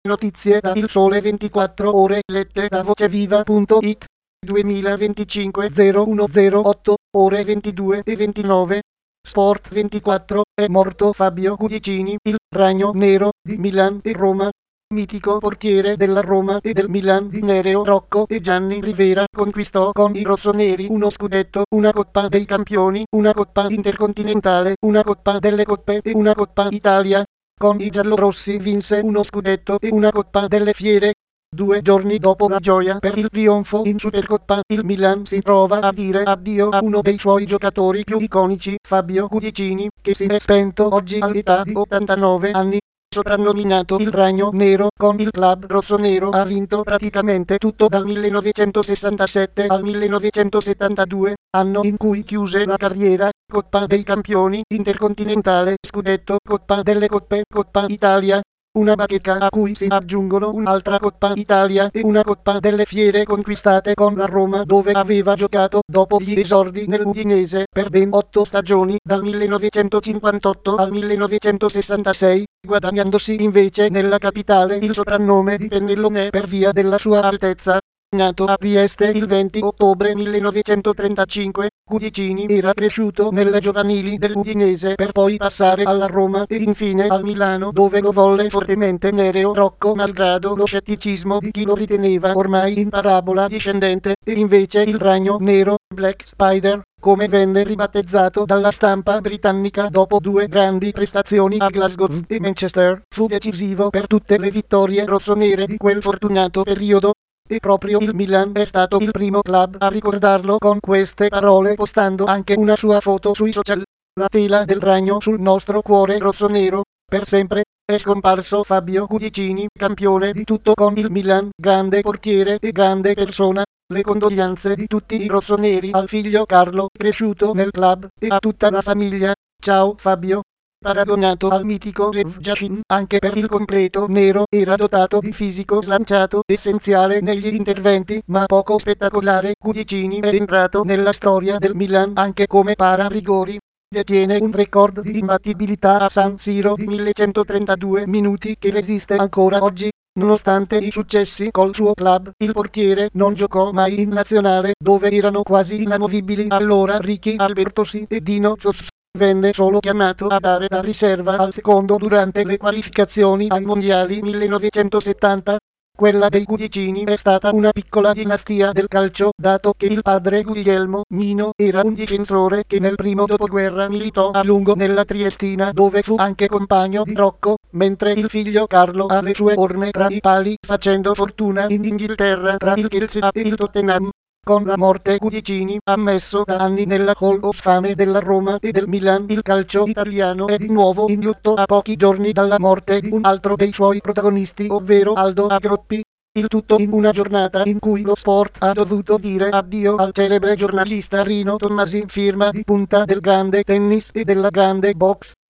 Notizie da Il Sole 24 Ore lette da voceviva.it 2025 0108 ore 22 e 29. Sport 24 è morto Fabio Cudicini, il ragno nero di Milan e Roma. Mitico portiere della Roma e del Milan di Nereo Rocco e Gianni Rivera conquistò con i rossoneri uno scudetto, una Coppa dei Campioni, una Coppa Intercontinentale, una Coppa delle Coppe e una Coppa Italia. Con i giallorossi vinse uno scudetto e una Coppa delle Fiere. 2 giorni dopo la gioia per il trionfo in Supercoppa, il Milan si trova a dire addio a uno dei suoi giocatori più iconici, Fabio Cudicini, che si è spento oggi all'età di 89 anni. Soprannominato il Ragno Nero, con il club rossonero ha vinto praticamente tutto dal 1967 al 1972, anno in cui chiuse la carriera. Coppa dei Campioni, Intercontinentale, Scudetto, Coppa delle Coppe, Coppa Italia. Una bacheca a cui si aggiungono un'altra Coppa Italia e una Coppa delle Fiere conquistate con la Roma, dove aveva giocato dopo gli esordi nell'Udinese per ben 8 stagioni, dal 1958 al 1966, guadagnandosi invece nella capitale il soprannome di Pennellone per via della sua altezza. Nato a Trieste il 20 ottobre 1935, Cudicini era cresciuto nelle giovanili dell'Udinese per poi passare alla Roma e infine al Milano, dove lo volle fortemente Nereo Rocco malgrado lo scetticismo di chi lo riteneva ormai in parabola discendente, e invece il Ragno Nero, Black Spider, come venne ribattezzato dalla stampa britannica dopo 2 grandi prestazioni a Glasgow e Manchester, fu decisivo per tutte le vittorie rossonere di quel fortunato periodo. E proprio il Milan è stato il primo club a ricordarlo con queste parole, postando anche una sua foto sui social. La tela del ragno sul nostro cuore rossonero, per sempre. È scomparso Fabio Cudicini, campione di tutto con il Milan, grande portiere e grande persona. Le condoglianze di tutti i rossoneri al figlio Carlo, cresciuto nel club, e a tutta la famiglia. Ciao Fabio. Paragonato al mitico Lev Yashin anche per il concreto nero, era dotato di fisico slanciato, essenziale negli interventi ma poco spettacolare. Cudicini è entrato nella storia del Milan anche come para-rigori. Detiene un record di imbattibilità a San Siro di 1132 minuti che resiste ancora oggi. Nonostante i successi col suo club, il portiere non giocò mai in nazionale, dove erano quasi inamovibili allora Ricky Albertosi e Dino Zoff. Venne solo chiamato a dare la riserva al secondo durante le qualificazioni ai mondiali 1970. Quella dei Cudicini è stata una piccola dinastia del calcio, dato che il padre Guglielmo Mino era un difensore che nel primo dopoguerra militò a lungo nella Triestina, dove fu anche compagno di Rocco, mentre il figlio Carlo ha le sue orme tra i pali, facendo fortuna in Inghilterra tra il Chelsea e il Tottenham. Con la morte Cudicini, ammesso da anni nella Hall of Fame della Roma e del Milan, il calcio italiano è di nuovo in lutto a pochi giorni dalla morte di un altro dei suoi protagonisti, ovvero Aldo Agroppi. Il tutto in una giornata in cui lo sport ha dovuto dire addio al celebre giornalista Rino Tommasi, firma di punta del grande tennis e della grande box.